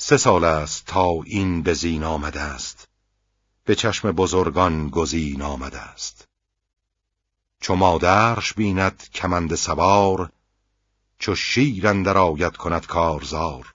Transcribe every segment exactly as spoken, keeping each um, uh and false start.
سه سال است تا این به زین آمده است، به چشم بزرگان گزین آمده است. چو مادرش بیند کمند سوار، چو شیر اندر آید کند کارزار.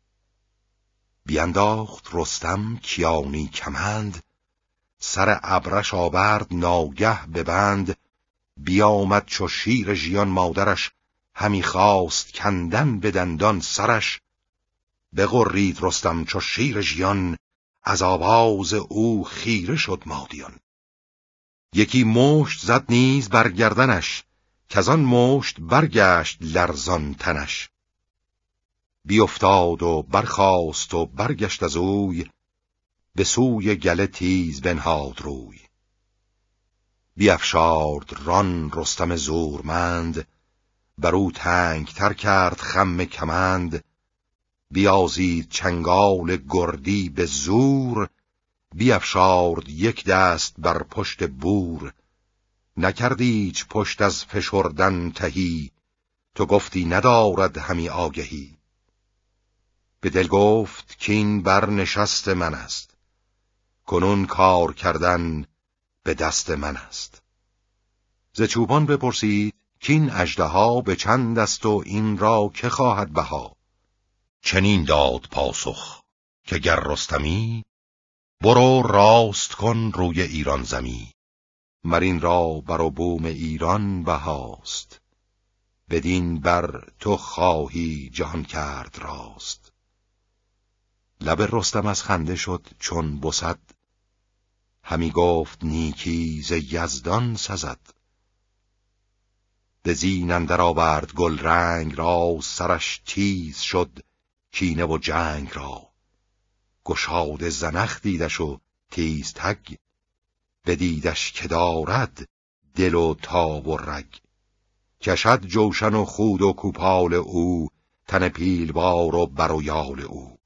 بینداخت رستم کیانی کمند، سر ابرش آورد ناگه ببند. بیامد چو شیر ژیان مادرش، همی خواست کندن به دندان سرش. بغرید رستم چو شیر ژیان، از آواز او خیره شد مادیان. یکی مشت زد نیز بر گردنش، کزان مشت برگشت لرزان تنش. بیفتاد و برخاست و برگشت از اوی، به سوی گله تیز بنهاد روی. بیفشارد ران رستم زورمند، بر او تنگ تر کرد خم کمند. بیازید چنگال گردی به زور، بیفشارد یک دست بر پشت بور. نکردی هیچ پشت از فشردن تهی، تو گفتی ندارد همی آگهی. به دل گفت که این بر نشست من است، کنون کار کردن به دست من است. ز چوپان بپرسید که این اژدها به چند است و این را که خواهد بها. چنین داد پاسخ که گر رستمی، برو راست کن روی ایران زمی. مرین را بر و بوم ایران بهاست، بدین بر تو خواهی جهان کرد راست. لب رستم از خنده شد چون بسد، همی گفت نیکی ز یزدان سزد. به زین اندر آورد گل رنگ را، سرش تیز شد کینه و جنگ را. گشاد زنخ دیدش و تیز تگ، بدیدش که دارد دل و تاب و رگ. کشد جوشن و خود و کوپال او، تن پیلبار و بر و یال او.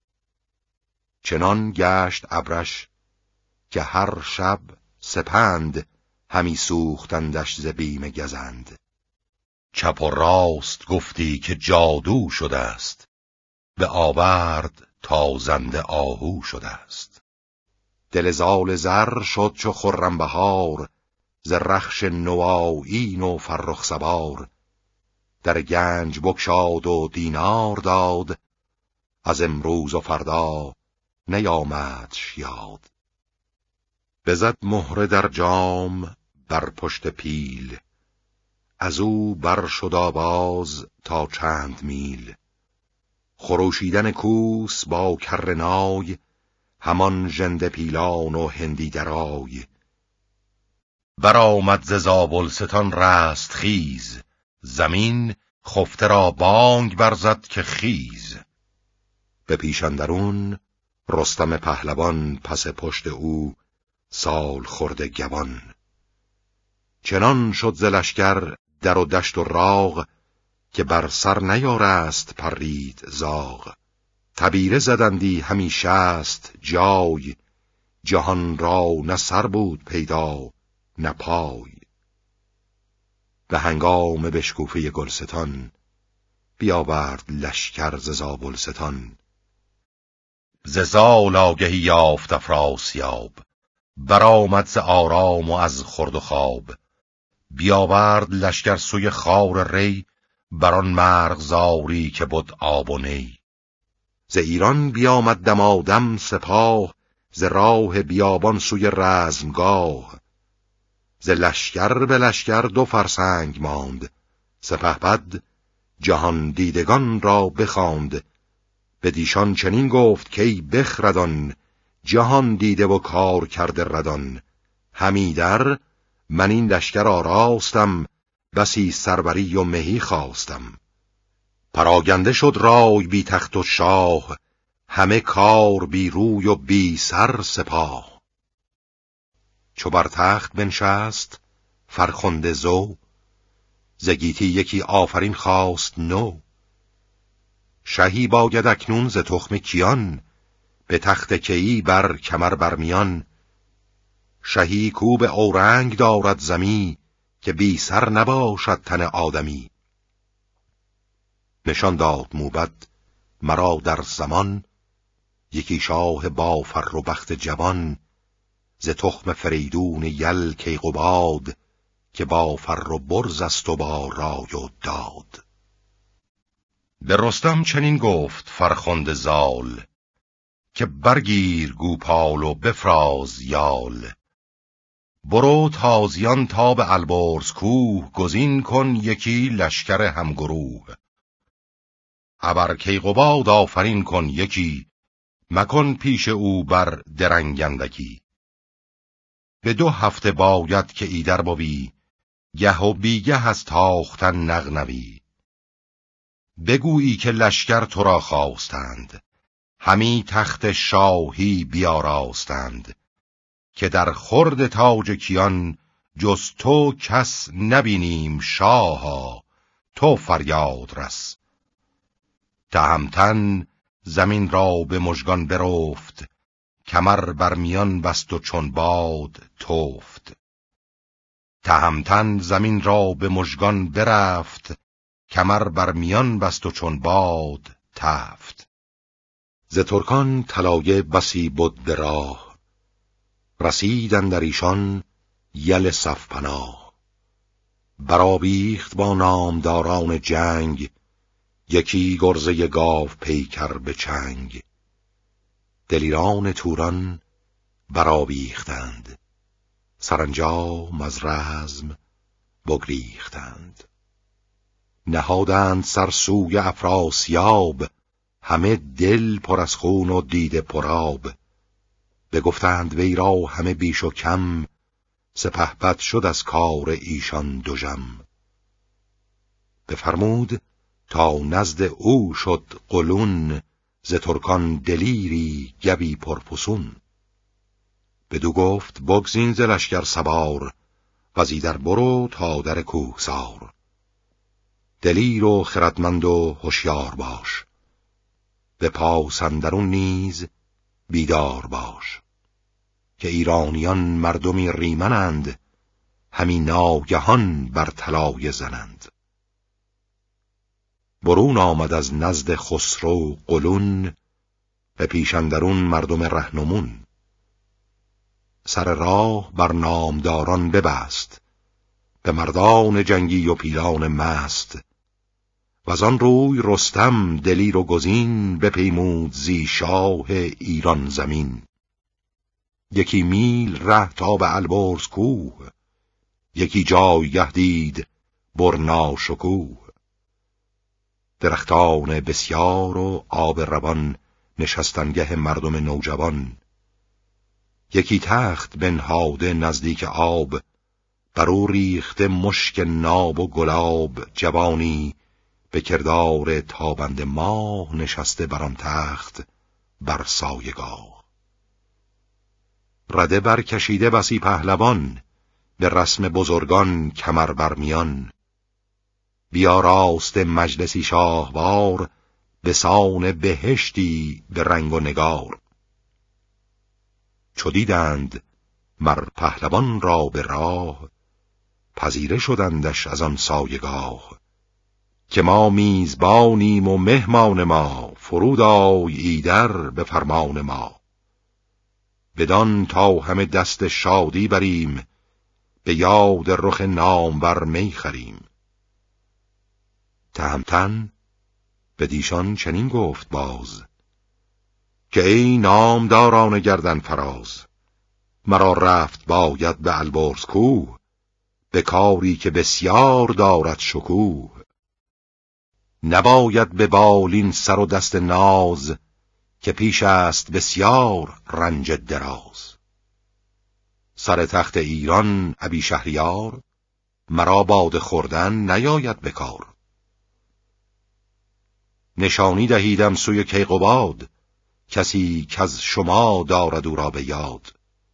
چنان گشت ابرش که هر شب سپند، همی سوختندش ز بیم گزند. چپ و راست گفتی که جادو شده است، به آورد تا زنده آهو شده است. دل زال زر شد چو خرم بهار، ز رخش نوآیین و فرخ سوار. در گنج بگشاد و دینار داد، از امروز و فردا نیامدش یاد. بزد مهره در جام بر پشت پیل، از او بر شد آواز تا چند میل. خروشیدن کوس با کرنای، همان ژنده پیلان و هندی درای. برآمد ز زابلستان رست خیز، زمین خفته را بانگ برزد که خیز. به پیش اندرون رستم پهلوان، پس پشت او سال خورده گوان. چنان شد ز لشکر در و دشت و راغ، که بر سر نیارست پرید زاغ. تبیره زدندی همی شست جای، جهان را نه سر بود پیدا نه پای. به هنگام بشکوفه گلستان، بیاورد لشکر ز زابلستان. ز زال آگهی یافت افراسیاب، برآمد ز آرام و از خورد و خواب. بیاورد لشکر سوی خار ری، بران مرغزاری که بود آب و نی. ز ایران بیامد دمادم سپاه، ز راه بیابان سوی رزمگاه. ز لشکر به لشکر دو فرسنگ ماند، سپهبد جهان دیدگان را بخواند. بدیشان چنین گفت که ای بخردان، جهان دیده و کار کرده ردان. همی در من این لشکر آراستم، بسی سروری و مهی خواستم. پراگنده شد رای بی تخت و شاه، همه کار بی روی و بی سر سپاه. چو بر تخت بنشست فرخنده زو، ز گیتی یکی آفرین خواست نو. شهی باید اکنون ز تخم کیان، به تخت کیی بر کمر برمیان. شهی کو به اورنگ دارد زمی، که بی سر نباشد تن آدمی. نشان داد موبد مرا در زمان، یکی شاه با فر و بخت جوان، ز تخم فریدون یل کیقباد، که با فر و برز است و با رای و داد. به رستم چنین گفت فرخنده زال، که برگیر گوپال و بفراز یال. برو تازیان تا به البرز کوه، گزین کن یکی لشکر همگروه. ابر کیقباد آفرین کن یکی، مکن پیش او بر درنگندکی. به دو هفته باید که ایدر بوی، گه و بیگه از تاختن نغنوی. بگویی که لشکر تو را خواستند، همی تخت شاهی بیاراستند. که در خورد تاج کیان جز تو کس نبینیم شاها، تو فریاد رس. تهمتن زمین را به مژگان برفت، کمر بر میان بست و چون باد تفت. تهمتن زمین را به مژگان برفت، کمر بر میان بست و چون باد تفت. ز ترکان طلایه بسی بد به راه، رسید اندر ایشان یل صفپناه. برآویخت با نامداران جنگ، یکی گرزه گاو پیکر به چنگ. دلیران توران برآویختند، سرانجام از رزم بگریختند. نهادند سر سوی افراسیاب، همه دل پر از خون و دیده پرآب. بگفتند وی را همه بیش و کم، سپهبد شد از کار ایشان دژم. بفرمود تا نزد او شد قلون، ز ترکان دلیری گوی پرفسون. بدو گفت بگزین ز لشکر سوار، وز ایدر برو تا در کوهسار. دلیر و خردمند و هوشیار باش، به پاس اندرون نیز بیدار باش. که ایرانیان مردمی ریمنند، همی ناگهان بر طلایه زنند. برون آمد از نزد خسرو قلون، به پیش اندرون مردم رهنمون. سر راه بر نامداران ببست، به مردان جنگی و پیلان مست. وزان روی رستم دلیر و گزین، بپیمود زی شاه ایران زمین. یکی میل ره تا به البرز کوه، یکی جایگه دید برنا شکوه. درختان بسیار و آب روان، نشستنگه مردم نوجوان. یکی تخت بنهاده نزدیک آب، بر او ریخته مشک ناب و گلاب. جوانی به کردار تابنده ماه، نشسته بر آن تخت بر سایگاه. رده برکشیده بسی پهلوان، به رسم بزرگان کمر بر میان. بیاراست مجلسی شاهوار، به سان بهشتی به رنگ و نگار. چو دیدند مر پهلوان را به راه، پذیره شدندش از آن سایگاه. که ما میزبانیم و مهمان ما، فرود آی ایدر به فرمان ما. بدان تا همه دست شادی بریم، به یاد رخ نامور می خریم. تهمتن به دیشان چنین گفت باز، که ای نامداران گردن فراز. مرا رفت باید به البرز کوه، به کاری که بسیار دارد شکوه. نباید به بالین سر و دست ناز، که پیش است بسیار رنج دراز. سر تخت ایران ابی شهریار، مرا باد خوردن نیاید بکار. نشانی دهیدم سوی کیقباد، کسی که از شما دارد او را به یاد.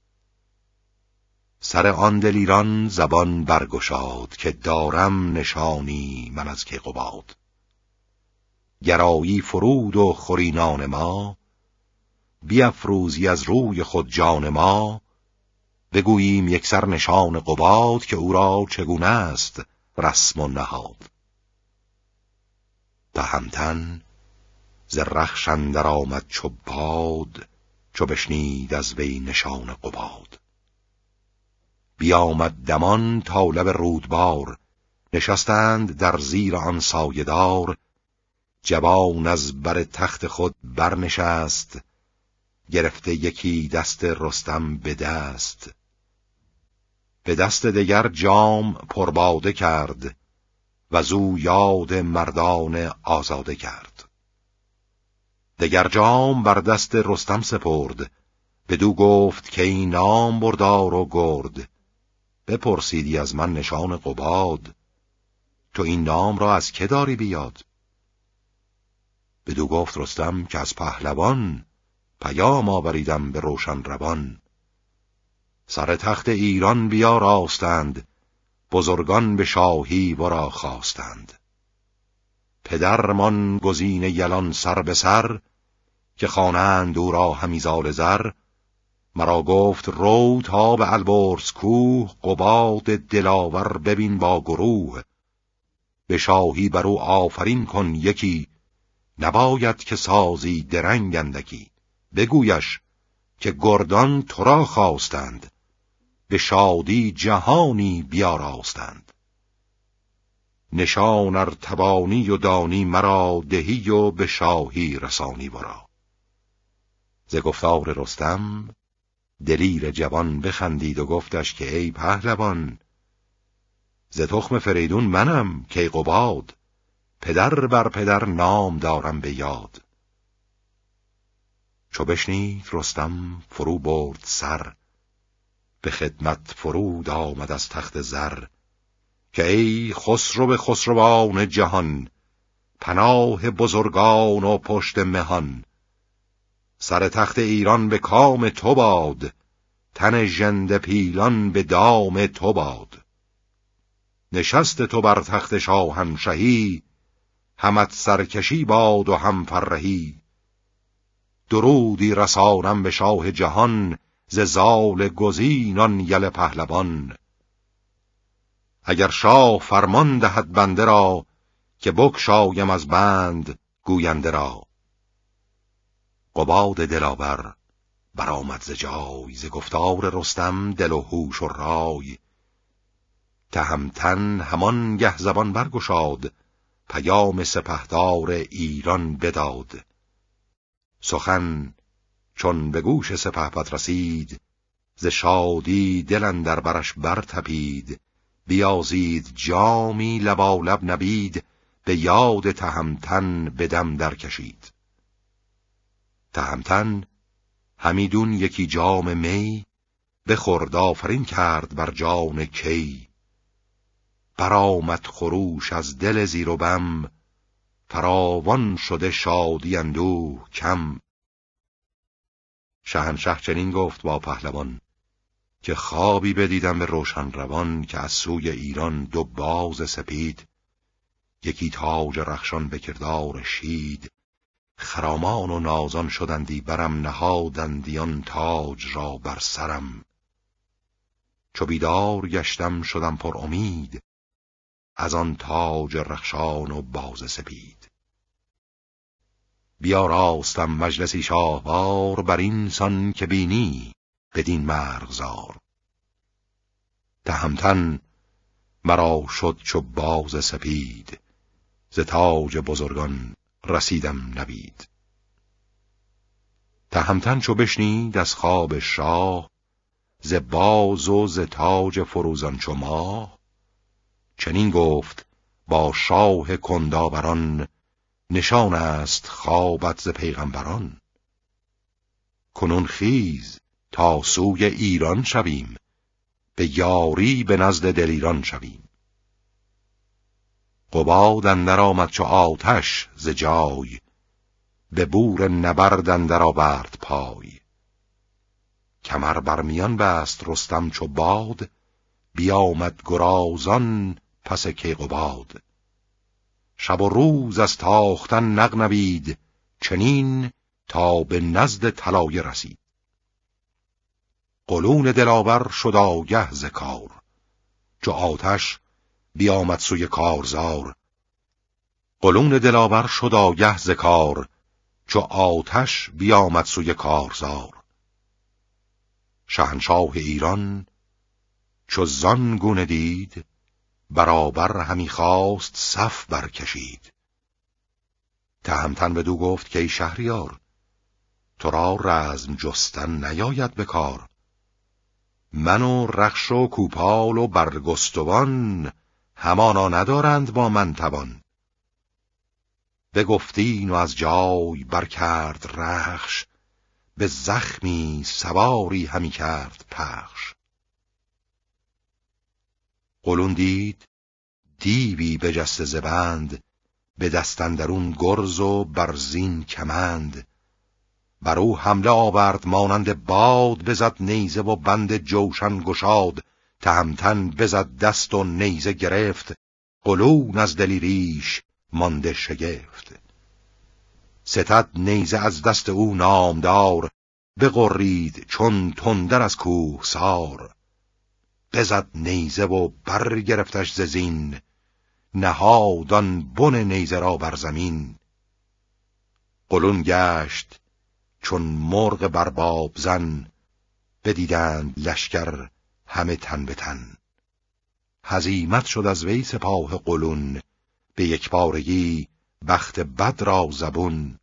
سر آن دلیران زبان برگشاد، که دارم نشانی من از کیقباد. گرایی فرود و خورینان ما، بیفروزی از روی خود جان ما. بگوییم یک سر نشان قباد، که او را چگونه است رسم و نهاد. تهمتن ز رخش اندر آمد چو باد، چو بشنید از وی نشان قباد. بیامد دمان تا لب رودبار، نشستند در زیر آن سایه‌دار. جوان از بر تخت خود برنشست، گرفته یکی دست رستم به دست. به دست دگر جام پرباده کرد، وزو یاد مردان آزاده کرد. دگر جام بر دست رستم سپرد، بدو گفت که این نام بردار و گرد. بپرسیدی از من نشان قباد، تو این نام را از که داری بیاد؟ بدو گفت رستم که از پهلوان، پیام آوریدم به روشن روان. سر تخت ایران بیاراستند، بزرگان به شاهی ورا خواستند. پدرمان گزین یلان سر به سر، که خوانند او را همی زال زر. مرا گفت رو تا به البرز کوه، قباد دلاور ببین با گروه. به شاهی بر او آفرین کن یکی، نباید که سازی درنگ اندکی. بگویش که گردان تو را خواستند، به شادی جهانی بیاراستند. نشان ار توانی و دانی مرا، دهی و به شاهی رسانی ورا. ز گفتار رستم دلیر جوان بخندید و گفتش که ای پهلوان، ز تخم فریدون منم کیقباد، پدر بر پدر نام دارم به یاد. چو بشنید رستم فرو برد سر، به خدمت فرود آمد از تخت زر. که ای خسرو خسروان جهان، پناه بزرگان و پشت مهان. سر تخت ایران به کام تو باد، تن ژنده پیلان به دام تو باد. نشست تو بر تخت شاهنشهی، همت سرکشی باد و هم فرهی. درودی رسانم به شاه جهان، ز زال گزینان یل پهلوان. اگر شاه فرمان دهد بنده را، که بگشایم از بند گوینده را. قباد دلاور برآمد ز جای، ز گفتار رستم دل و هوش و رای. تهمتن همان گه زبان برگشاد، پیام سپهدار ایران بداد. سخن چون به گوش سپهبد رسید، ز شادی دل اندر برش برتپید. بیازید جامی لبالب نبید، به یاد تهمتن به دم در کشید. تهمتن همیدون یکی جام می، بخورد آفرین کرد بر جان کی. برآمد خروش از دل زیر و بم، فراوان شده شادی اندوه کم. شاهنشه چنین گفت با پهلوان، که خوابی بدیدم به روشن روان. که از سوی ایران دو باز سپید، یکی تاج رخشان به کردار شید. خرامان و نازان شدندی برم، نهادندی آن تاج را بر سرم. چو بیدار گشتم شدم پر امید، از آن تاج رخشان و باز سپید. بیاراستم مجلسی شاهوار، بر این سان که بینی بدین مرغزار. تهمتن مرا شد چو باز سپید، ز تاج بزرگان رسیدم نوید. تهمتن چو بشنید از خواب شاه، ز باز و ز تاج فروزان چو ماه. چنین گفت با شاه کنداوران، نشان است خوابت ز پیغمبران. کنون خیز تا سوی ایران شویم، به یاری به نزد دلیران شویم. قباد اندر آمد چو آتش ز جای، به بور نبرد اندر آورد پای. کمر بر میان بست رستم چو باد، بیامد گرازان پس کیقباد. شب و روز از تاختن نغنوید، چنین تا به نزد طلایه رسید. قلون دلاور شد آگه ز کار، چو آتش بیامد سوی کارزار. قلون دلاور شد آگه ز کار، چو آتش بیامد سوی کارزار. شاهنشاه ایران چو زان گونه دید، برابر همی خواست صف برکشید. تهمتن بدو گفت که ای شهریار، تو را رزم جستن نیاید به کار. من و رخش و کوپال و برگستوان، همانا ندارند با من توان. بگفتین و از جای برکرد رخش، به زخمی سواری همی کرد پخش. قلون دید دیوی بجسته ز بند، به دست اندرون گرز و برزین کمند. بر او حمله آورد مانند باد، بزد نیزه و بند جوشن گشاد. تهمتن بزد دست و نیزه گرفت، قلون از دلیریش مانده شگفت. ستد نیزه از دست او نامدار، بغرید چون تندر از کوه سار. بزد نیزه و بر گرفتش ز زین، نهادان بن نیزه را بر زمین. قلون گشت چون مرغ برباب زن، بدیدند لشکر همه تن به تن. هزیمت شد از وی سپاه قلون، به یک بارگی بخت بد را زبون.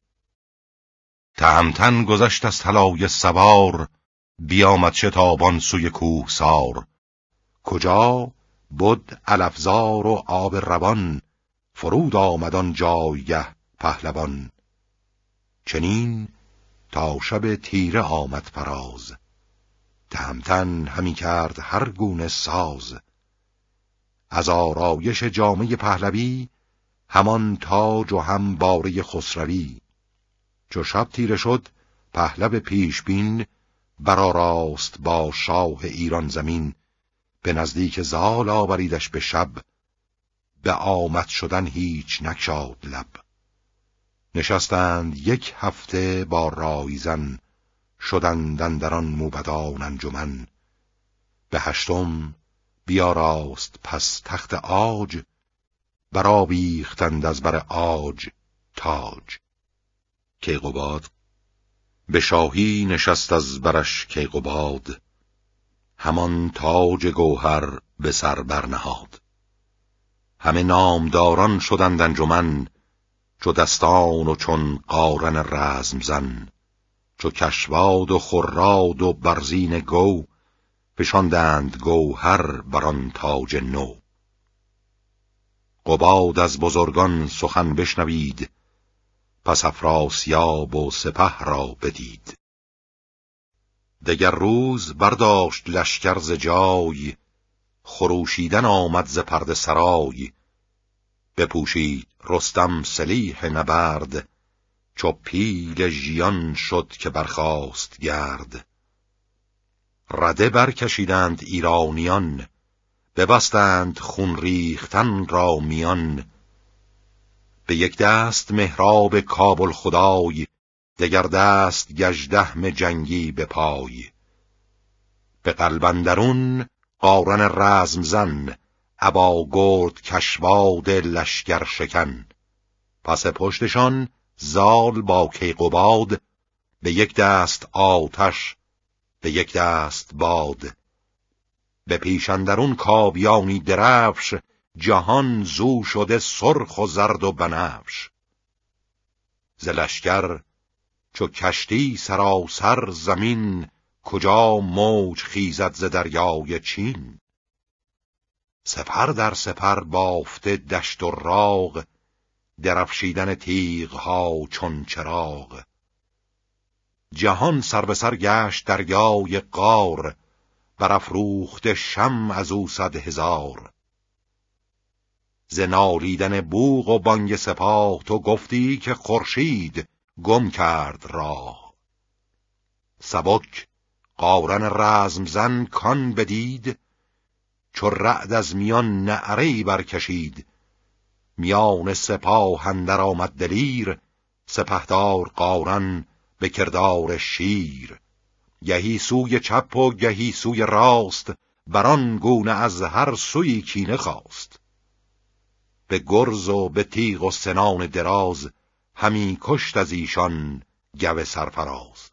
تهمتن گذشت از طلایه سوار، بیامد شتابان سوی کوهسار. کجا بد علفزار و آب روان، فرود آمدان جایگه پهلوان. چنین تا شب تیره آمد فراز، تهمتن همی کرد هر گونه ساز. از آرایش جامه پهلوی، همان تاج و هم باره خسروی. چو شب تیره شد پهلو پیشبین، برآراست با شاه ایران زمین. به نزدیک زال آوریدش به شب، به آمد شدن هیچ نگشاد لب. نشستند یک هفته با رایزن، شدند اندران موبدان انجمن. به هشتم بیاراست پس تخت عاج، برآویختند از بر عاج تاج. کیقباد به شاهی نشست از برش کیقباد، همان تاج گوهر به سر برنهاد. همه نامداران شدند انجمن، چو دستان و چون قارن رزم زن. چو کشواد و خراد و برزین گو، فشاندند گوهر بران تاج نو. قباد از بزرگان سخن بشنوید، پس افراسیاب و سپه را بدید. دگر روز برداشت لشکر ز جای، خروشیدن آمد ز پرده سرای. بپوشید رستم سلیح نبرد، چو پیل ژیان شد که برخاست گرد. رده برکشیدند ایرانیان، ببستند خون ریختن را میان. به یک دست مهراب کابل خدای، دگر دست گژدهم جنگی به پای. به قلب اندرون قارن رزم زن، ابا گرد کشواد لشکر شکن. پس پشتشان زال با کیقباد، به یک دست آتش به یک دست باد. به پیش اندرون کاویانی درفش، جهان زو شده سرخ و زرد و بنفش. ز لشکر چو کشتی سراسر زمین، کجا موج خیزد ز دریای چین. سپر در سپر بافته دشت و راغ، درفشیدن تیغ ها چون چراغ. جهان سر به سر گشت دریای قار، برافروخته شمع از او صد هزار. ز نالیدن بوق و بانگ سپاه، تو گفتی که خورشید گم کرد راه. سبک قارن رزم زن کان بدید، چو رعد از میان نعره‌ای برکشید. میان سپاه اندر آمد دلیر، سپهدار قارن به کردار شیر. گهی سوی چپ و گهی سوی راست، بران گونه از هر سوی کینه خواست. به گرز و به تیغ و سنان دراز، همی کشت از ایشان گو سرفراز.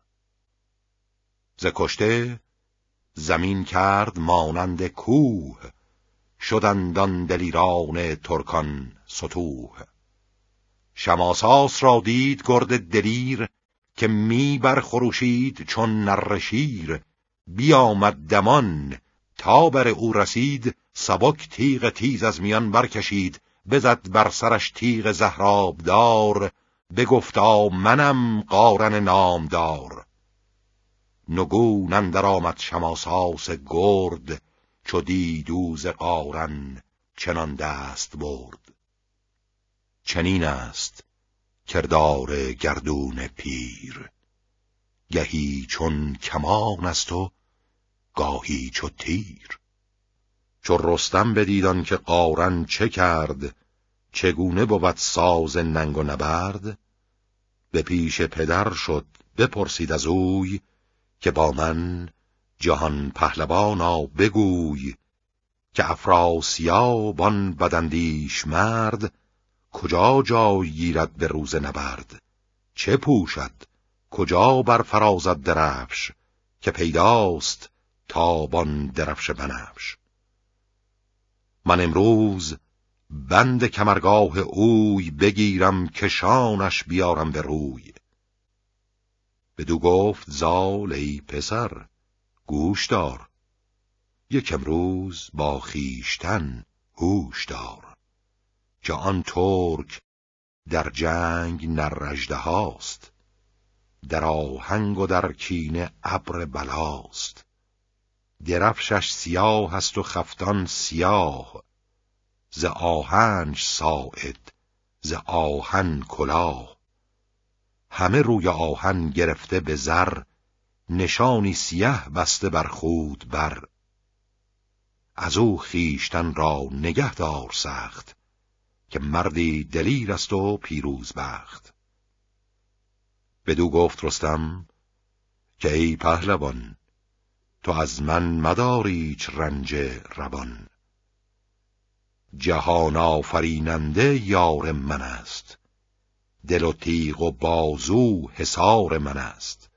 ز کشته زمین کرد مانند کوه، شدند آن دلیران ترکان ستوه. شماساس را دید گرد دلیر، که می برخروشید چون نره شیر. بیامد دمان تا بر او رسید، سبک تیغ تیز از میان برکشید. بزد بر سرش تیغ زهرآبدار، بگفتا منم قارن نامدار. نگون اندر آمد شماساس گرد، چو دید او ز قارن چنان دست برد. چنین است کردار گردون پیر، گهی چون کمان است و گاهی چو تیر. چو رستم بدید آن که قارن چه کرد، چگونه بود ساز ننگ و نبرد. به پیش پدر شد بپرسید از اوی، که با من جهان پهلوانا بگوی. که افراسیاب آن بداندیش مرد، کجا جای گیرد به روز نبرد. چه پوشد کجا برفرازد درفش، که پیداست تابان درفش بنفش. من امروز بند کمرگاه اوی، بگیرم که شانش بیارم به روی. بدو گفت زال ای پسر گوش دار، یک امروز با خیشتن هوش دار. که آن ترک در جنگ نر اژدهاست، در آهنگ و در کینه ابر بلاست. درفشش سیاه است و خفتان سیاه، ز آهنش ساعد ز آهن کلاه. همه روی آهن گرفته به زر، نشانی سیه بسته بر خود بر. از او خیشتن را نگه دار سخت، که مردی دلیر است و پیروز بخت. بدو گفت رستم که ای پهلوان، تو از من مدار ایچ رنج روان. جهان آفریننده یار من است، دل و تیغ و بازو حصار من است.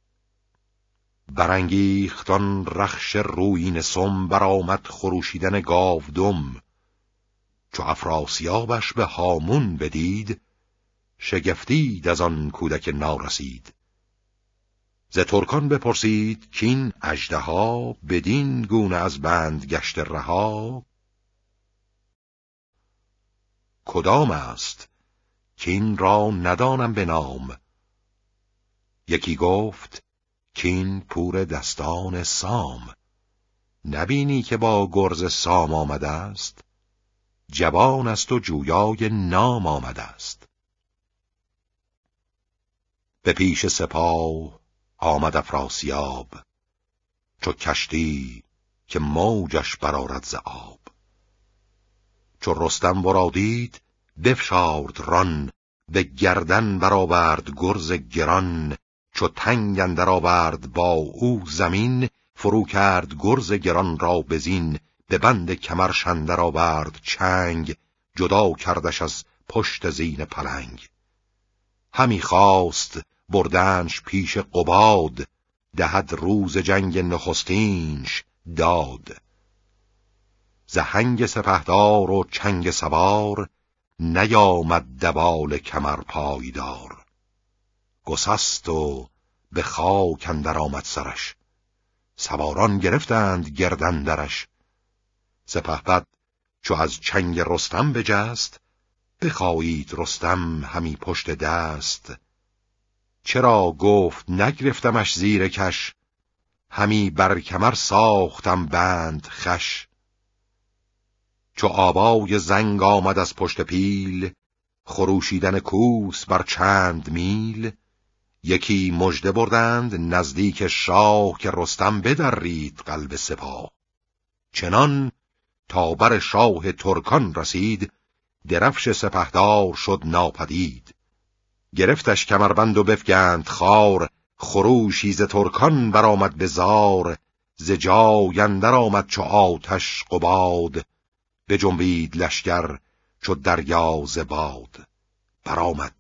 برانگیخت آن رخش رویین سم، برآمد خروشیدن گاودم. چو افراسیابش به هامون بدید، شگفتید از آن کودک نارسید. ز ترکان بپرسید کین اژدها، بدین گونه از بند گشته رها. کدام است کین را ندانم به نام. یکی گفت کین پور دستان سام. نبینی که با گرز سام آمده است، جوان است و جویای نام آمده است. به پیش سپاه آمد افراسیاب، چو کشتی که موجش برآرد ز آب. چو رستم ورا دید بفشارد ران، به گردن برآورد گرز گران. چو تنگ اندر آورد با او زمین، فرو کرد گرز گران را بزین. به بند کمرش اندر آورد چنگ، جدا کردش از پشت زین پلنگ. همی خواست بردنش پیش قباد، دهد روز جنگ نخستینش داد. زهنگ سپهدار و چنگ سوار، نیامد دوال کمر پایدار. گسست و به خاک اندر آمد سرش، سواران گرفتند گردن درش. سپهبد چو از چنگ رستم بجست، بخایید رستم همی پشت دست. چرا گفت نگرفتمش زیر کش، همی بر کمر ساختم بند خش. چو آوای زنگ آمد از پشت پیل، خروشیدن کوس بر چند میل. یکی مژده بردند نزدیک شاه، که رستم بدرید قلب سپاه. چنان تا بر شاه ترکان رسید، درفش سپهدار شد ناپدید. گرفتش کمربند و بفگند خار، خروشی ز ترکان برآمد به زار. ز جای اندر آمد چو آتش قباد، بجنبید لشکر چو دریا ز باد. برآمد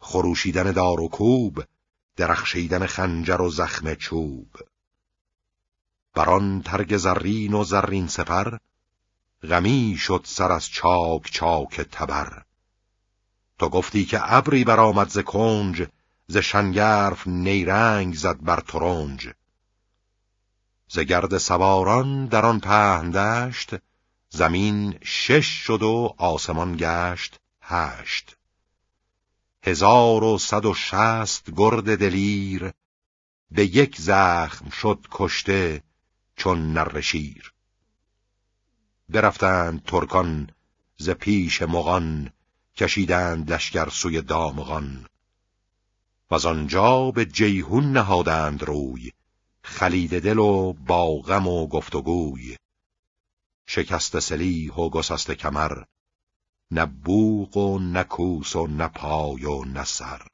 خروشیدن دار و کوب، درخشیدن خنجر و زخم چوب. بران ترگ زرین و زرین سپر، غمی شد سر از چاک چاک تبر. تو گفتی که ابری برآمد ز کنج، ز شنگرف نیرنگ زد بر ترنج. ز گرد سواران در آن پهن دشت، زمین شش شد و آسمان گشت هشت. هزار و صد و شصت گرد دلیر، به یک زخم شد کشته چون نره شیر. برفتند ترکان ز پیش مغان، کشیدند لشکر سوی دامغان. وز آنجا به جیحون نهادند روی، خلیده دل و با غم و گفتگوی. شکست سلیح و گسسته کمر، نه بوق و نه کوس و نه پای و نه سر.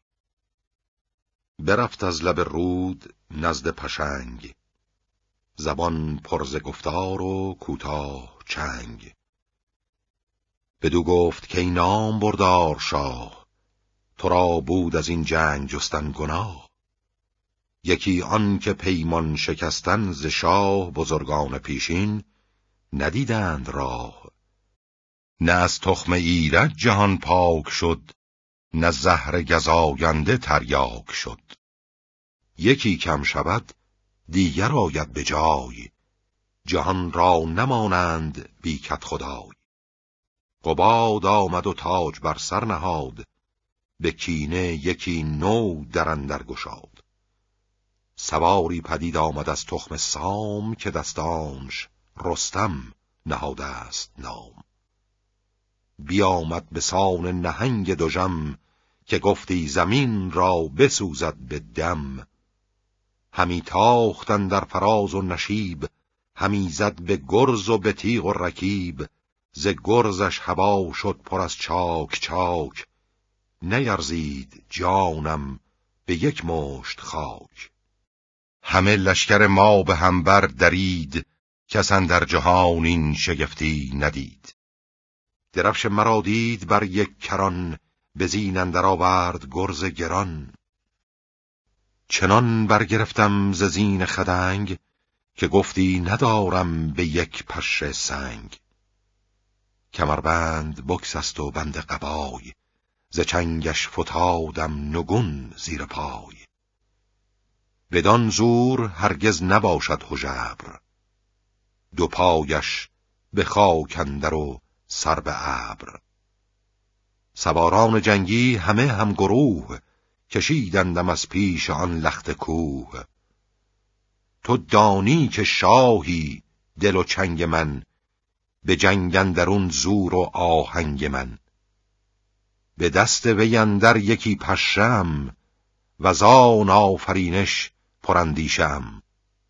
برفت از لب رود نزد پشنگ، زبان پر ز گفتار و کوتاه چنگ. بدو گفت که ای نام بردار شاه، تو را بود از این جنگ جستن گناه. یکی آن که پیمان شکستن ز شاه، بزرگان پیشین ندیدند راه. نه از تخم ایرج جهان پاک شد، نه زهر گزاینده تریاک شد. یکی کم شود دیگر آید به جای، جهان را نمانند بی کدخدای. قباد آمد و تاج بر سر نهاد، به کینه یکی نو در اندر گشاد. سواری پدید آمد از تخم سام، که دستانش رستم نهاده است نام. بیامد به سان نهنگ دژم، که گفتی زمین را بسوزد به دم. همی تاختن در فراز و نشیب، همی زد به گرز و به تیغ و رکیب. ز گرزش هوا شد پر از چاک چاک، نیرزید جانم به یک مشت خاک. همه لشکر ما به هم بر درید، کس اندر جهان این شگفتی ندید. درفش مرا دید بر یک کران، به زین اندر آورد گرز گران. چنان برگرفتم ز زین خدنگ، که گفتی ندارم به یک پشه سنگ. کمربند بگسست و بند قبای، ز چنگش فتادم نگون زیر پای. بدان زور هرگز نباشد هژبر، دو پایش به خاک اندر و سر به ابر. سواران جنگی همه هم گروه، کشیدندم از پیش آن لخت کوه. تو دانی که شاهی دل و چنگ من، به جنگ اندرون زور و آهنگ من. به دست وی اندر یکی پشم، وزان آفرینش پراندیشم.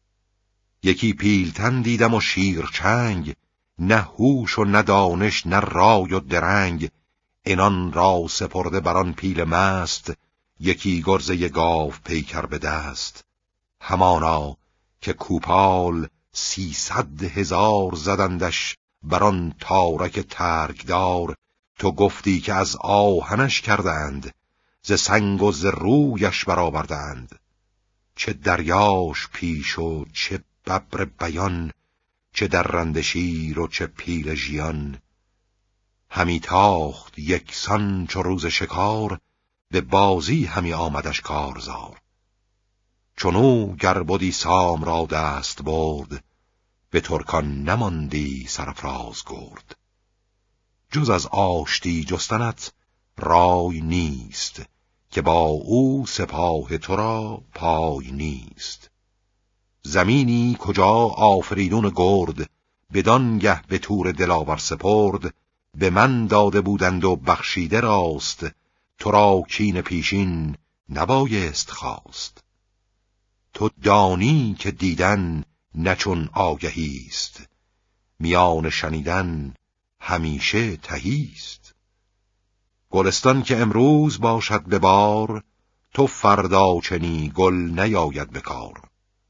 یکی پیلتن دیدم و شیرچنگ، نه هوش و نه دانش نه رای و درنگ. اینان را سپرده بران پیل مست، یکی گرزه گاو پیکر به دست. همانا که کوپال سیصد هزار زدندش بران تارک ترگدار. تو گفتی که از آهنش کردند، ز سنگ و ز رویش برآوردند. چه دریاش پیش و چه ببر بیان، چه درنده شیر و چه پیل ژیان. همی تاخت یکسان چو روز شکار، به بازی همی آمدش کارزار. چونو گر بدی سام را دست برد، به ترکان نماندی سرفراز گرد. جز از آشتی جستنت رای نیست، که با او سپاه تو را پای نیست. زمینی کجا آفریدون گرد، بدانگه به تور دلاور سپرد. به من داده بودند و بخشیده راست، تو را کین پیشین نبایست خواست. تو دانی که دیدن نه چون آگهیست، میان شنیدن همیشه تهیست. گلستان که امروز باشد به بار، تو فردا چنی گل نیاید به کار.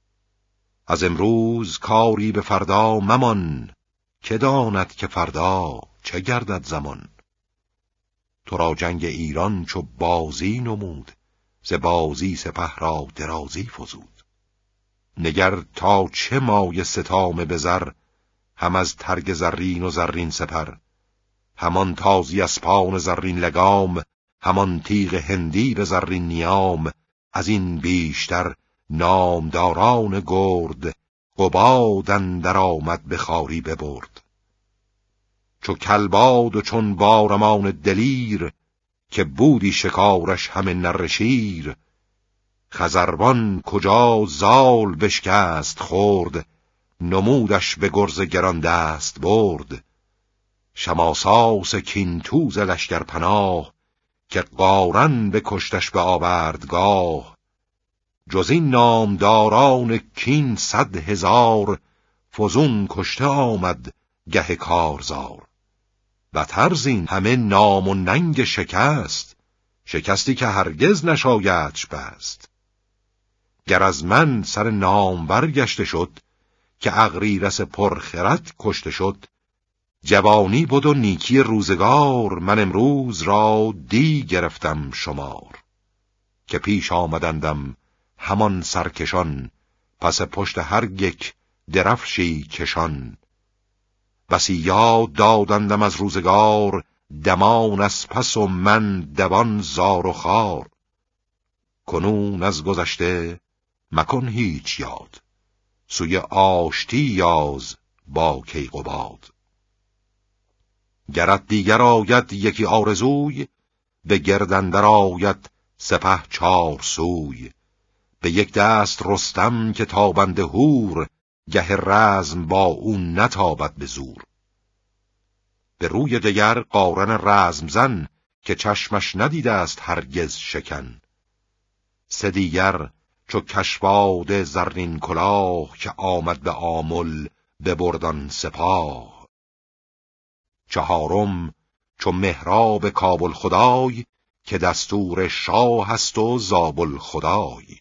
از امروز کاری به فردا ممان، که داند که فردا چه گردد زمان. تو را جنگ ایران چو بازی نمود، ز بازی سپه را درازی فزود. نگر تا چه مایه ستام بزر، هم از ترگ زرین و زرین سپر. همان تازی اسپان زرین لگام، همان تیغ هندی به زرین نیام. از این بیشتر نامداران گرد، قباد اندر آمد به خواری ببرد. چو کلباد و چون بارمان دلیر، که بودی شکارش همه نره شیر. خزروان کجا زال بشکست خورد، نمودش به گرز گران دست برد. شماساس کینتوز لشکر پناه، که قارن بکشتش به آوردگاه. جز این نامداران کین صد هزار، فزون کشته آمد گه کارزار. بتر زین همه نام و ننگ شکست، شکستی که هرگز نشایدش بست. گر از من سر نام برگشته شد، که اغریرث پرخرد کشته شد. جوانی بود و نیکی روزگار، من امروز را دی گرفتم شمار. که پیش آمدندم همان سرکشان، پس پشت هر یک درفشی کشان. بسی یاد دادندم از روزگار، دمان از پس و من دوان زار و خار. کنون از گذشته مکن هیچ یاد، سوی آشتی یاز با کیقباد. گرت دیگر آید یکی آرزوی، به گردندر آید سپه چار سوی. به یک دست رستم که تابند هور، گه رزم با او نتابد به زور. به روی دگر قارن رزم زن، که چشمش ندیده است هرگز شکن. سه دیگر چو کشواد زرین کلاه، که آمد به آمل ببردان سپاه. چهارم چو مهراب کابل خدای، که دستور شاه است و زابل خدای.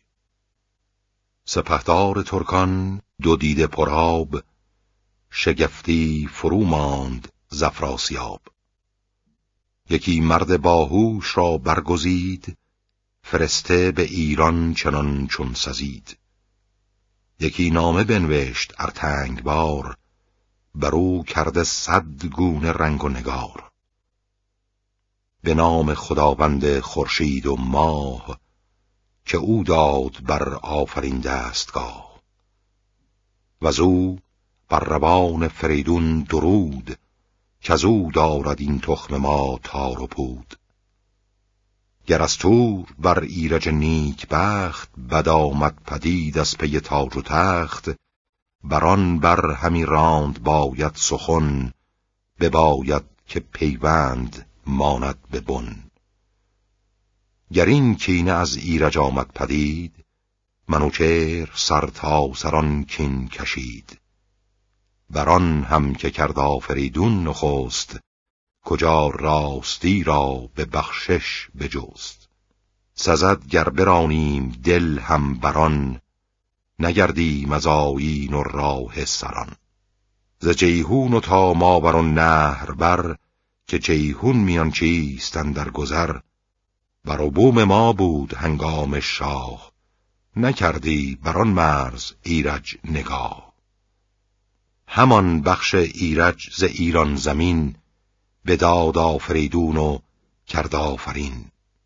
سپهدار ترکان دو دیده پرآب، شگفتی فرو ماند ز افراسیاب. یکی مرد باهوش را برگزید، فرسته به ایران چنان چون سزید. یکی نامه بنوشت ارتنگبار، برو کرده صد گونه رنگ و نگار. به نام خداوند خورشید و ماه، که او داد بر آفرین دستگاه. وزو بر روان فریدون درود، کز او دارد این تخم ما تار و پود. گر از تور بر ایرج نیک بخت، بد آمد پدید از پی تاج و تخت. بران بر همی راند باید سخن، بباید که پیوند ماند به بن. گر این کینه از ایرج آمد پدید، منوچهر سر تا سران کین کشید. بران هم که کرد آفریدون نخست، کجا راستی را به بخشش بجست. سزد گر برانیم دل هم بران، نگردیم از آیین و راه سران. ز جیهون و تا ما بران نهر بر، که جیهون میان چیست اندر گذر. بر بوم ما بود هنگام شاه، نکردی بران مرز ایرج نگاه. همان بخش ایرج ز ایران زمین، بداد آفریدون و کرد آفرین.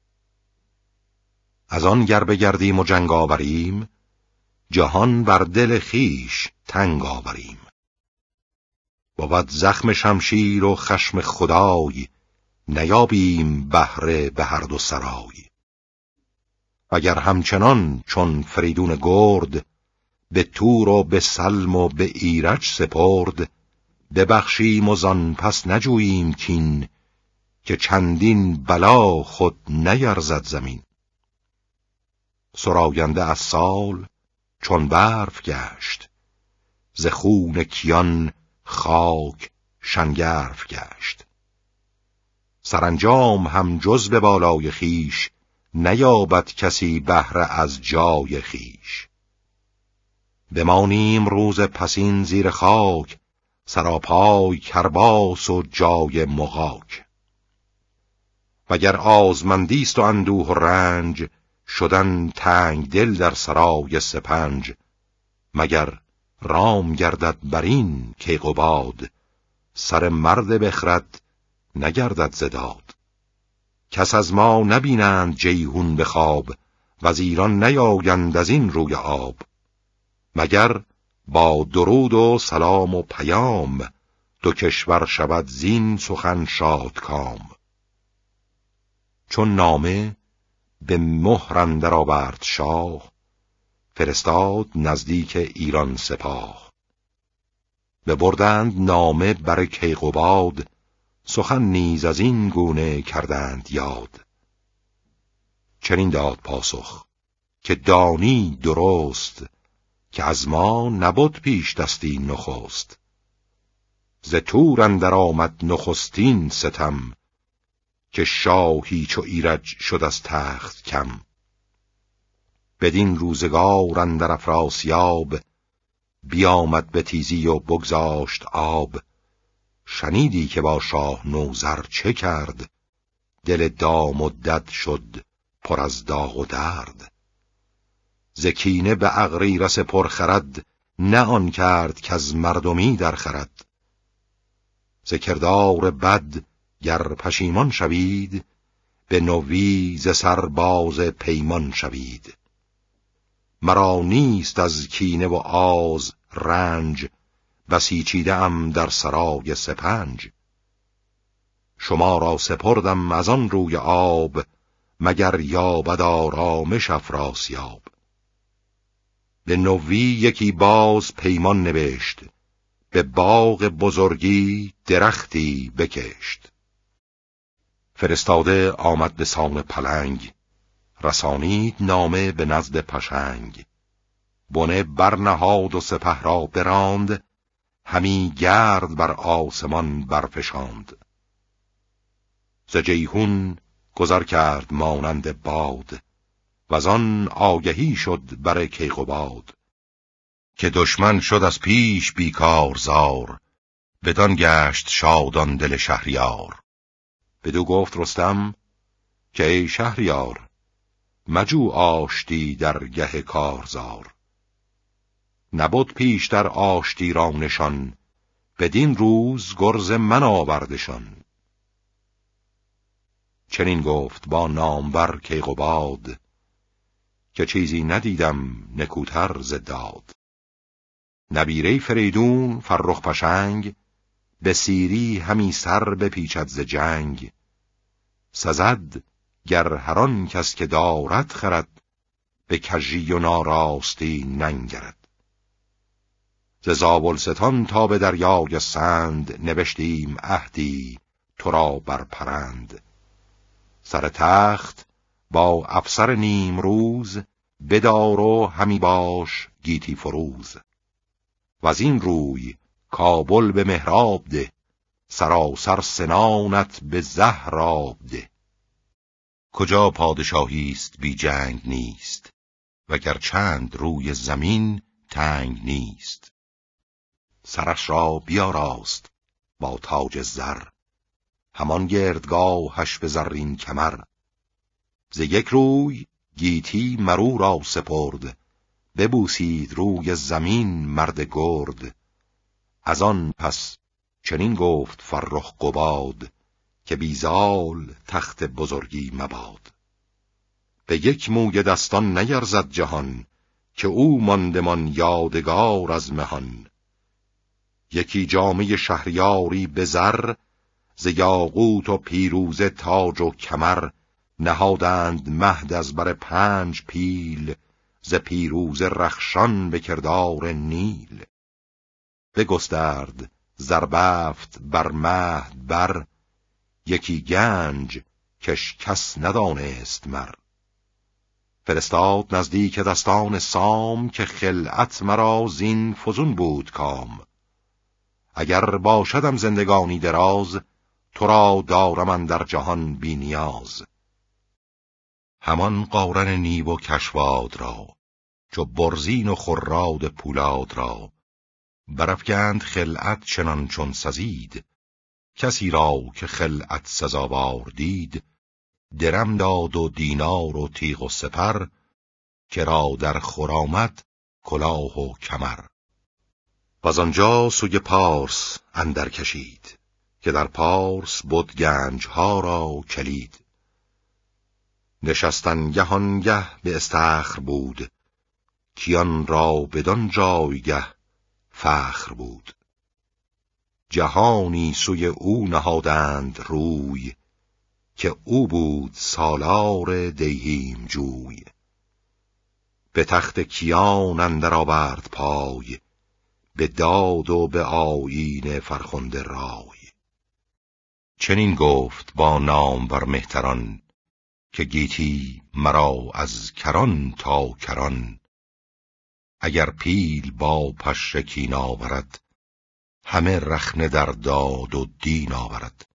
از آن گر بگردیم و جنگ آوریم، جهان بر دل خیش تنگ آوریم. بود زخم شمشیر و خشم خدای، نیابیم بهره به هر دو سرای. اگر همچنان چون فریدون گرد، به تور و به سلم و به ایرج سپرد. ببخشیم و زان پس نجوییم کین، که چندین بلا خود نیرزد زمین. سراینده از سال چون برف گشت، ز خون کیان خاک شنگرف گشت. سرانجام هم جز به بالای خیش، نیابد کسی بهره از جای خیش. بمانیم روز پسین زیر خاک، سراپای کرباس و جای مغاک. وگر آزمندیست و اندوه و رنج، شدن تنگ دل در سرای سپنج. مگر رام گردد برین کیقباد، سر مرد بخرد نگردد زداد. کس از ما نبینند جیهون به خواب، وزیران نیایند از این روی آب. مگر با درود و سلام و پیام، دو کشور شود زین سخن شادکام. چون نامه به مهر اندر آورد شاه، فرستاد نزدیک ایران سپاه. ببردند نامه بر کیقباد، سخن نیز از این گونه کردند یاد. چنین داد پاسخ که دانی درست، که از ما نبود پیش دستی نخست. ز تور اندر آمد نخستین ستم، که شاهی چو ایرج شد از تخت کم. بدین روزگار اندر افراسیاب، بیامد به تیزی و بگذاشت آب. شنیدی که با شاه نوذر چه کرد، دل دام و دد شد پر از داغ و درد. ز کینه به اغریرث پرخرد، نه آن کرد که از مردمی در خرد. ز کردار بد گر پشیمان شوید، به نوی ز سرباز پیمان شوید. مرا نیست از کینه و آز رنج، بسیچیده ام در سرای سپنج. شما را سپردم از آن روی آب، مگر یابد آرامش افراسیاب. به نوی یکی باز پیمان نوشت، به باغ بزرگی درختی بکشت. فرستاده آمد به سان پلنگ، رسانید نامه به نزد پشنگ. بنه برنهاد و سپه را براند، همی گرد بر آسمان برفشاند. ز جیحون گذر کرد مانند باد، وزان آگهی شد بر کیقباد. که دشمن شد از پیش بیکار زار، بدان گشت شادان دل شهریار. بدو گفت رستم که ای شهریار، مجو آشتی در گه کارزار. نبود پیش در آشتی را نشان، بدین روز گرز من آوردشان. چنین گفت با نامور کیقباد، که چیزی ندیدم نکوتر ز داد. نبیره فریدون فرخ پشنگ، به سیری همی سر بپیچد ز جنگ. سزد گر هر آن کس که دارد خرد، به کژی و ناراستی ننگرد. ز زابلستان تا به دریای سند، نوشتیم عهدی تو را برپرند. سر تخت با افسر نیم روز، بدار و همی باش گیتی فروز. و این روی کابل به مهراب ده، سراسر سنانت به زهراب ده. کجا پادشاهیست بی جنگ نیست، وگر چند روی زمین تنگ نیست. سرش را بیاراست با تاج زر، همان گردگاهش به زرین کمر. ز یک روی گیتی مرو را سپرد، ببوسید روی زمین مرد گرد. از آن پس چنین گفت فرخ قباد، که بیزال تخت بزرگی مباد. به یک موی دستان نیرزد جهان، که او ماندمان یادگار از مهان. یکی جامه شهریاری به زر، ز یاقوت و پیروزه تاج و کمر. نهادند مهد از بر پنج پیل، ز پیروزه رخشان به کردار نیل. بگسترد زربفت بر مهد بر، یکی گنج کش کس ندانست مر. فرستاد نزدیک دستان سام، که خلعت مرا زین فزون بود کام. اگر باشدم زندگانی دراز، تو را دارم اندر جهان بی نیاز. همان قارن نیو و کشواد را، چو برزین و خراد پولاد را. برافگند خلعت چنان چون سزید، کسی را که خلعت سزاوار دید. درم داد و دینار و تیغ و سپر، که را در خرامد کلاه و کمر. و آنجا سوی پارس اندر کشید، که در پارس بود گنج ها را کلید. نشستن گهانگه به استخر بود، کیان را بدان جایگه فخر بود. جهانی سوی او نهادند روی، که او بود سالار دیهیم جوی. به تخت کیان اندر آورد پای، به داد و به آیین فرخنده رای. چنین گفت با نامور مهتران، که گیتی مرا از کران تا کران. اگر پیل با پشه کین آورد، همه رخنه در داد و دین آورد.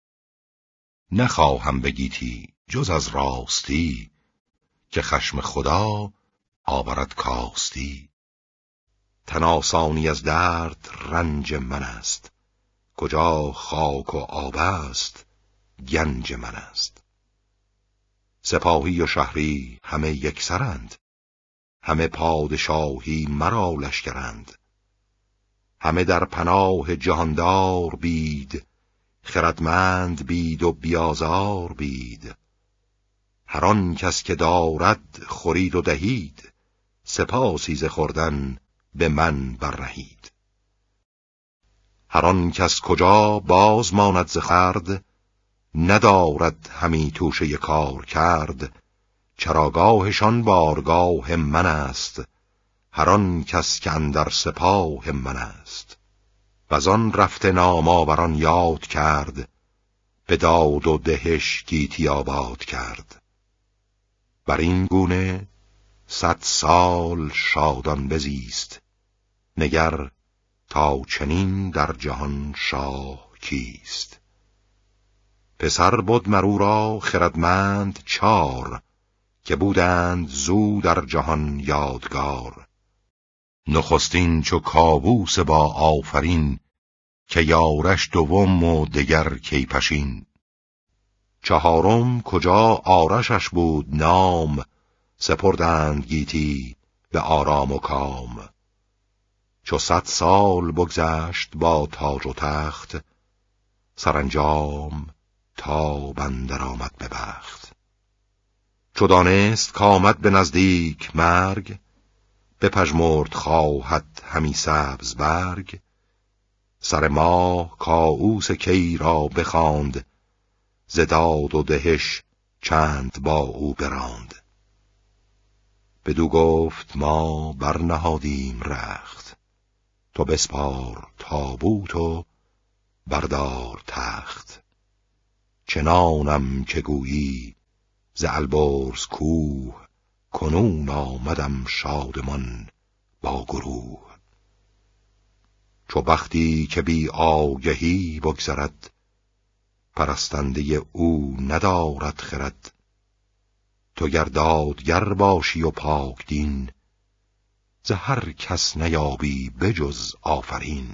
نخواهم به گیتی جز از راستی، که خشم خدا آورد کاستی. تن آسانی از درد رنج من است، کجا خاک و آب است گنج من است. سپاهی و شهری همه یکسرند، همه پادشاهی مرا لشکرند. همه در پناه جهاندار بید، خردمند بید و بیازار بید. هر آن کس که دارد خورید و دهید، سپاسی ز خوردن به من برنهید. هر آن کس کجا باز ماند ز خورد، ندارد همی توشه کار کرد. چراگاهشان بارگاه من است، هر آن کس که اندر سپاه من است. وزان رفته نام آوران یاد کرد، به داد و دهش گیتی آباد کرد. بر این گونه صد سال شادان بزیست، نگر تا چنین در جهان شاه کیست. پسر بود مرو را خردمند چار، که بودند زو در جهان یادگار. نخستین چو کاووس با آفرین، که یارش دوم و دگر کیپشین. چهارم کجا آرشش بود نام، سپردند گیتی به آرام و کام. چو صد سال بگذشت با تاج و تخت، سرانجام تاب اندر آمد به بخت. چو دانست کآمد به نزدیک مرگ، بپژمرد خواهد همی سبز برگ. سر ماه کاووس کی را بخواند، ز داد و دهش چند با او براند. بدو گفت ما برنهادیم رخت، تو بسپار تابوت و بردار تخت. چنانم که گویی ز البرز کوه، کنون آمدم شادمان با گروه. چو بختی که بی آگهی بگذرد، پرستنده او ندارد خرد. تو گر دادگر باشی و پاک دین، ز هر کس نیابی بجز آفرین.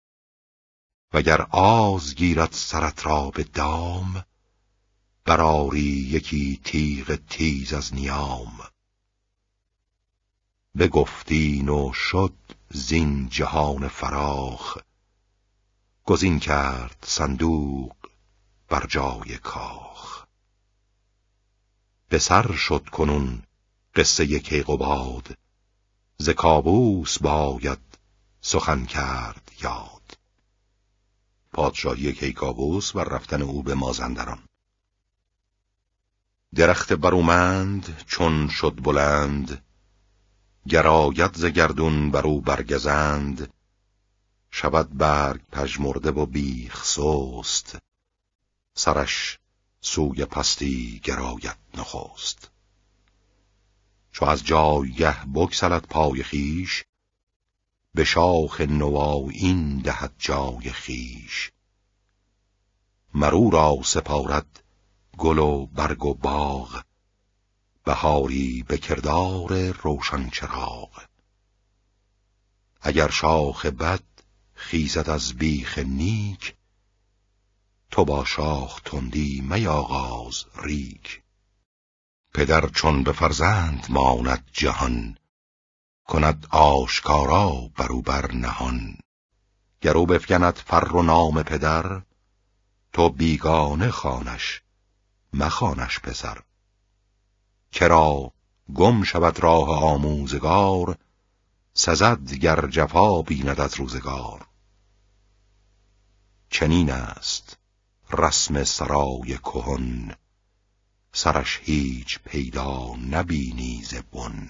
وگر آز گیرد سرت را به دام، برآری یکی تیغ تیز از نیام. بگفتین و شد زین جهان فراخ، گزین کرد صندوق بر جای کاخ. به سر شد کنون قصه کیقباد، ز کاووس باید سخن کرد یاد. پادشاهی کیکاووس و رفتن او به مازندران. درخت برومند چون شد بلند، گراید ز گردون برو برگزند. شود برگ پژمرده و بیخ سست، سرش سوی پستی گراید نخست. چو از جایگه بگسلد پای خیش، به شاخ نوآیین دهد جای خیش. مرو را سپارد گل و برگ و باغ، بهاری به کردار روشن چراغ. اگر شاخ بد خیزد از بیخ نیک، تو با شاخ تندی میاغاز ریک. پدر چون به فرزند ماند جهان، کند آشکارا برو بر نهان. گرو بفگند فر و نام پدر، تو بیگانه خوانش مخوانش پسر. کرا گم شود راه آموزگار، سزد گر جفا بیند از روزگار. چنین است رسم سرای کهن، سرش هیچ پیدا نبینی ز بن.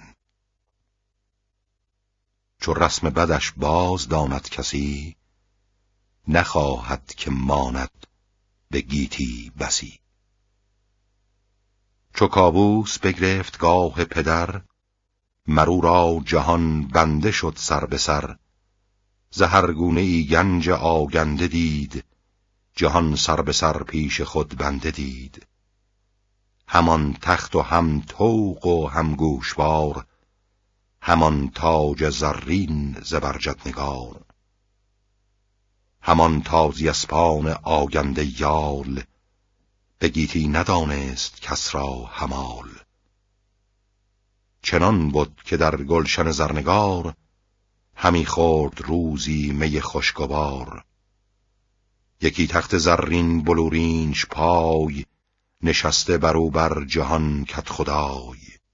چو رسم بدش باز داند کسی، نخواهد که ماند به گیتی بسی. چو کاووس بگرفت گاه پدر، مرو را جهان بنده شد سر به سر. ز هر گونه ای گنج آگنده دید، جهان سر به سر پیش خود بنده دید. همان تخت و هم طوق و هم گوشوار، همان تاج زرین زبرجد نگار. همان تازی اسپان آگنده یال، به گیتی ندانست کس را همال. چنان بود که در گلشن زرنگار، همی خورد روزی می خوشگوار. یکی تخت زرین بلورینش پای، نشسته برو بر جهان کدخدای.